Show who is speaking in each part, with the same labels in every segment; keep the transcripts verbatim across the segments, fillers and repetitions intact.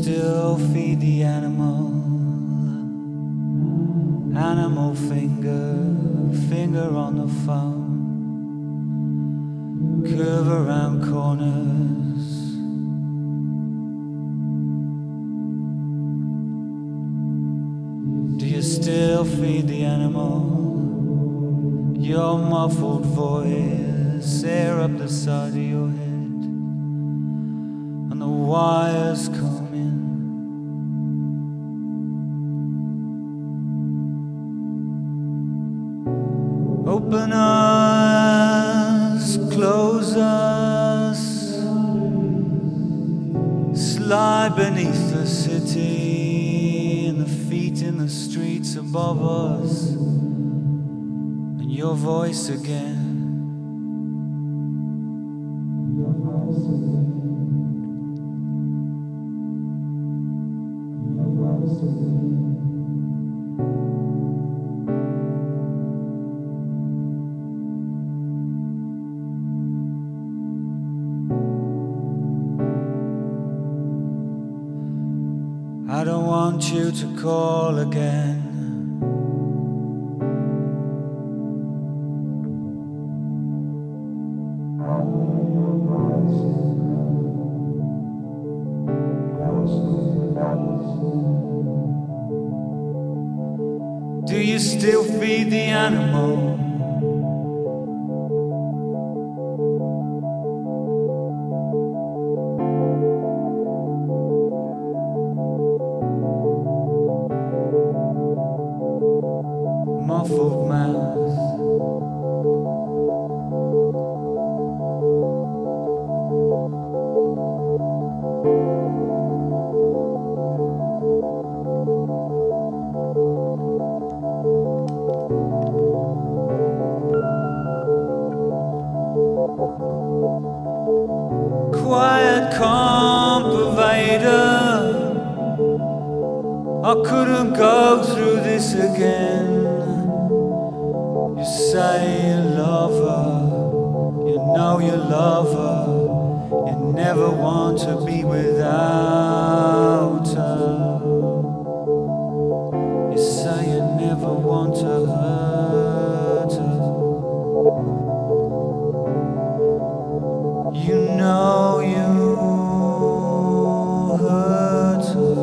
Speaker 1: still feed the animal? Animal finger, finger on the phone, curve around corners. Do you still feed the animal? Your muffled voice, air up the side of your head, and the wires come in. Open us, close us, slide beneath the city, and the feet in the streets above us, and your voice again. I don't want you to call again. Do you still feed the animal? Muffled mouth, quiet calm pervader. I couldn't go through this again. You say you love her, you know you love her, you never want to be without her. You say you never want to hurt her. You know you hurt her.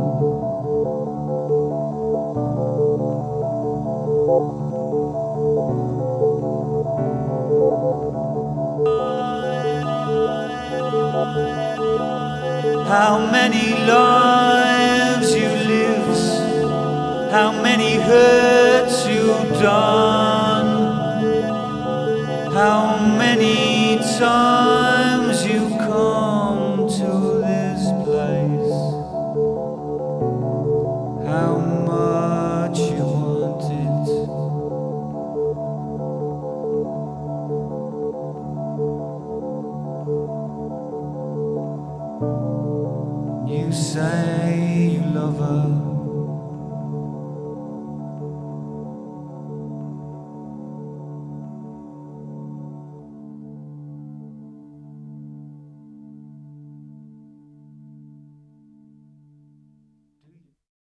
Speaker 1: How many lives you lived, how many hurts you've done, how many times